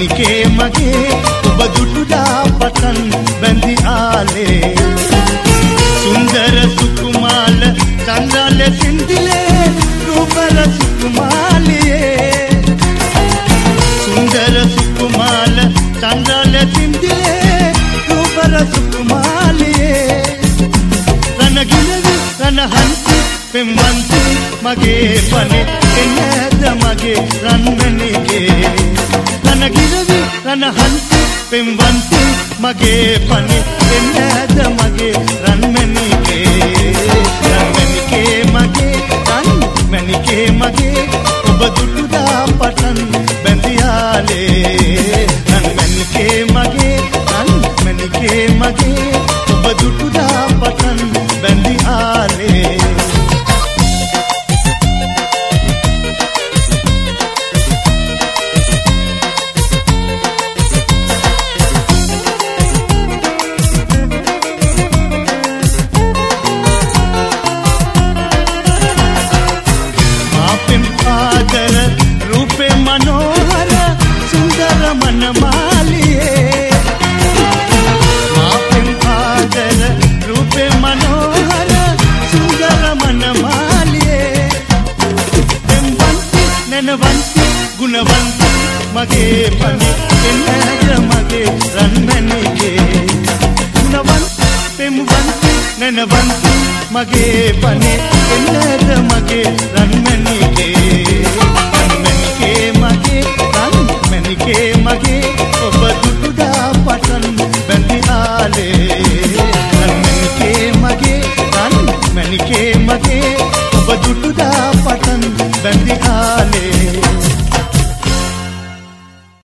මැනිකේ මගේ ඔබ දුටුදා පටන් බැඳි ආලේ සුන්දර සුකුමාල චන්ද්‍රාල සින්දිලේ රූපල සුකුමාලියේ සුන්දර සුකුමාල චන්ද්‍රාල සින්දිලේ රූපල සුකුමාලියේ රණගිලවි රණහන්ති පෙම්වන්ති මගේ පනේ එන්නද මගේ රන්මැණිකේ රණගිලවි රණහන්ති පෙම්වන්ති මගේ පනේ එන්නද මගේ රන්මැණිකේ රන්මැණිකේ මගේ රන්මැණිකේ මගේ ඔබ දුටුදා පටන් බැඳියාලේ රන්මැණිකේ මගේ රන්මැණිකේ මගේ ඔබ දුටුදා පටන් බැඳියාලේ गुणवंती मगे पने एन्नद मगे रन्मැණිකේ गुणवंती पेमवंती ननवंती मगे पने एन्नद मगे रन्मැණිකේ रन्मැණිකේ मगे रन्मැණිකේ मगे ඔබ දුටුදා පටන් බැඳි ආලේ रन्मැණිකේ मगे रन्मැණිකේ मगे